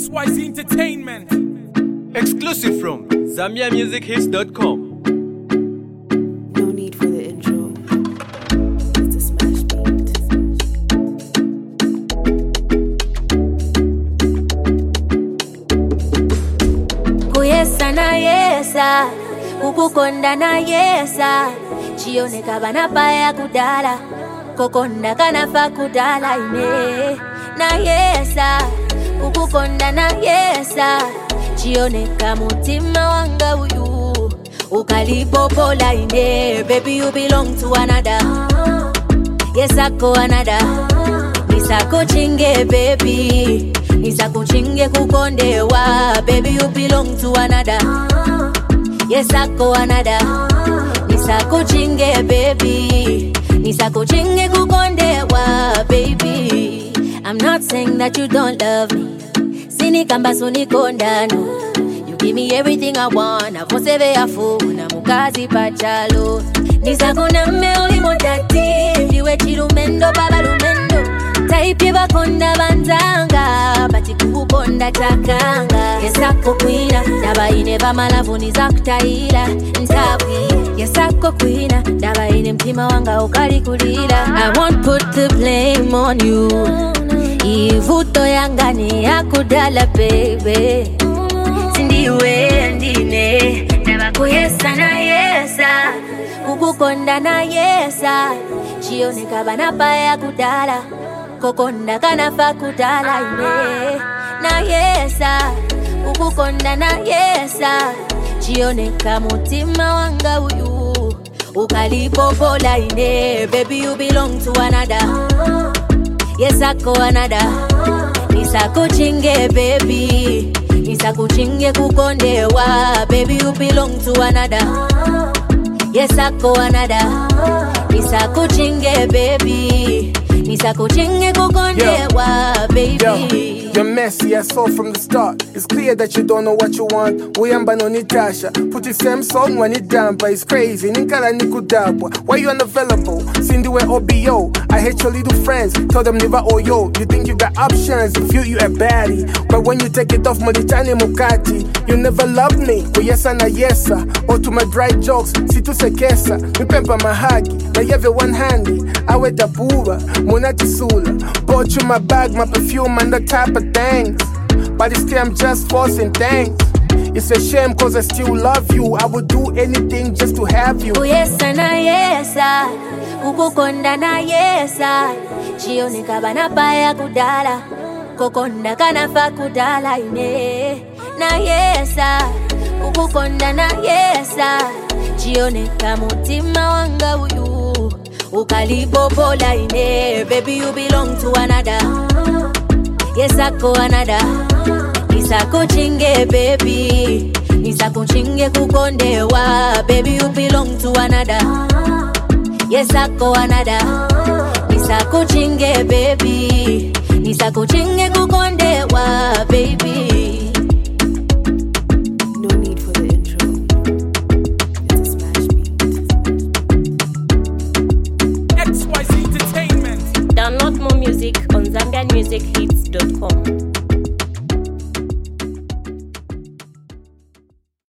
XYZ Entertainment. Exclusive from ZambiaMusicHits.com. No need for the intro. It's a smash beat. Kuyesa na yesa, kukukonda na yesa. Chioneka banapaya kudala, kokonda kanafa kudala ine. Na yesa, kukukonda na yesa. Chioneka mutima wanga uyu, ukalipopola ine. Baby you belong to another, yes ako another. Nisako chinge baby, nisako chinge kukondewa. Baby you belong to another, yes ako another. Nisako chinge baby, nisako chinge kukondewa. Baby, I'm not saying that you don't love me. Sini kamba suni kondano. You give me everything I want. Avoseve afuna mukazi pachalo. Nisako na meoli modati. Viwe chilumendo baba lumendo. Taipi bakonda banzanga. Bati kukukonda chakanga. Yesako kwina. Daba ine bamalavu nizakutaila. Ntawi. Yesako kwina. Daba ine mtima wanga ukali kulila. I won't put the blame on you. Ivuto yangani yakudala baby. Sindiwe ndine. Naba kuyesa na yesa, kukukonda na yesa. Chioneka banapaya kudala, kokonda kanafa kudala ine. Na yesa, kukukonda na yesa. Chioneka mutima wanga uyu, ukalipopola ine. Baby you belong to another, yes ako another. Nisako chinge baby, nisako chinge kukondewa. Baby you belong to another, yes ako another. Nisako chinge baby, nisako chinge kukondewa. Baby you're messy, I saw from the start. It's clear that you don't know what you want. Uyamba no Nitasha. Put the same song when it down, but it's crazy. Ninkala nikudabwa. Why you unavailable? Sindiwe OBO. I hate your little friends. Tell them never oh yo. You think you got options, you a baddie. But when you take it off, Moditani Mukati. You never loved me. Kuyesa na yesa. Or to my dry jokes. Situ sekesa. Mipempa mahagi. Na yeve one handy. Awe tabuba. Munati sula. Bought you my bag, my perfume, and the type of things. But still I'm just forcing things. It's a shame cause I still love you. I would do anything just to have you. Kuyesa na yesa, kukukonda na yesa. Chioneka banapaya kudala, kokonda kanafa kudala ine. Na yesa, kukukonda na yesa. Chioneka mutima wanga uyu, ukalipopola ine. Baby you belong to another, yes ako another. Nisako chinge baby, nisako chinge kukondewa. Baby you belong to another, yes ako another. Nisako chinge baby, nisako chinge kukondewa. Baby